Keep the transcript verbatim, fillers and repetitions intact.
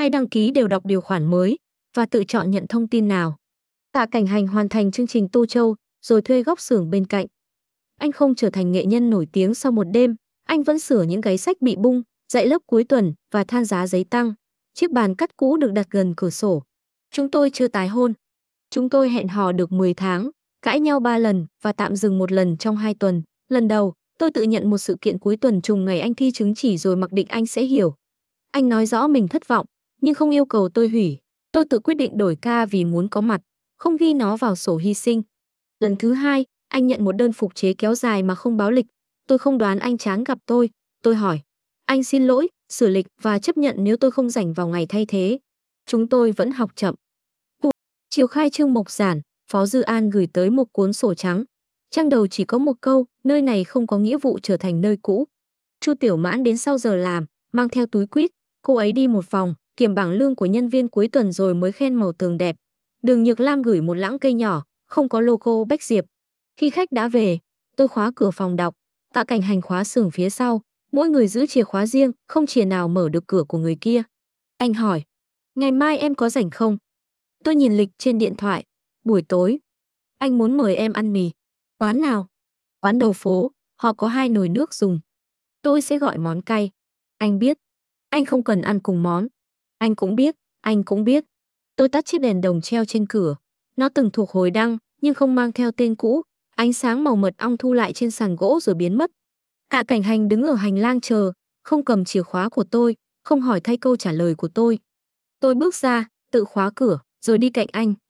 hay đăng ký đều đọc điều khoản mới và tự chọn nhận thông tin nào. Tạ Cảnh Hành hoàn thành chương trình Tô Châu rồi thuê góc xưởng bên cạnh. Anh không trở thành nghệ nhân nổi tiếng sau một đêm, anh vẫn sửa những gáy sách bị bung, dạy lớp cuối tuần và than giá giấy tăng. Chiếc bàn cắt cũ được đặt gần cửa sổ. Chúng tôi chưa tái hôn. Chúng tôi hẹn hò được mười tháng, cãi nhau ba lần và tạm dừng một lần trong hai tuần. Lần đầu, tôi tự nhận một sự kiện cuối tuần trùng ngày anh thi chứng chỉ rồi mặc định anh sẽ hiểu. Anh nói rõ mình thất vọng, nhưng không yêu cầu tôi hủy. Tôi tự quyết định đổi ca vì muốn có mặt, không ghi nó vào sổ hy sinh. Lần thứ hai, anh nhận một đơn phục chế kéo dài mà không báo lịch. Tôi không đoán anh chán gặp tôi. Tôi hỏi. Anh xin lỗi, sửa lịch và chấp nhận nếu tôi không rảnh vào ngày thay thế. Chúng tôi vẫn học chậm. Chiều khai trương mộc giản, Phó Dư An gửi tới một cuốn sổ trắng. Trang đầu chỉ có một câu, nơi này không có nghĩa vụ trở thành nơi cũ. Chu Tiểu Mãn đến sau giờ làm, mang theo túi quýt, cô ấy đi một vòng, kiểm bảng lương của nhân viên cuối tuần rồi mới khen màu tường đẹp. Đường Nhược Lam gửi một lãng cây nhỏ, không có logo Bách Diệp. Khi khách đã về, tôi khóa cửa phòng đọc, Tạ Cảnh Hành khóa xưởng phía sau, mỗi người giữ chìa khóa riêng, không chìa nào mở được cửa của người kia. Anh hỏi, ngày mai em có rảnh không? Tôi nhìn lịch trên điện thoại, buổi tối. Anh muốn mời em ăn mì. Quán nào? Quán đầu phố, họ có hai nồi nước dùng. Tôi sẽ gọi món cay. Anh biết. Anh không cần ăn cùng món. Anh cũng biết, anh cũng biết. Tôi tắt chiếc đèn đồng treo trên cửa. Nó từng thuộc hồi đăng, nhưng không mang theo tên cũ. Ánh sáng màu mật ong thu lại trên sàn gỗ rồi biến mất. Tạ Cảnh Hành đứng ở hành lang chờ, không cầm chìa khóa của tôi, không hỏi thay câu trả lời của tôi. Tôi bước ra, tự khóa cửa, rồi đi cạnh anh.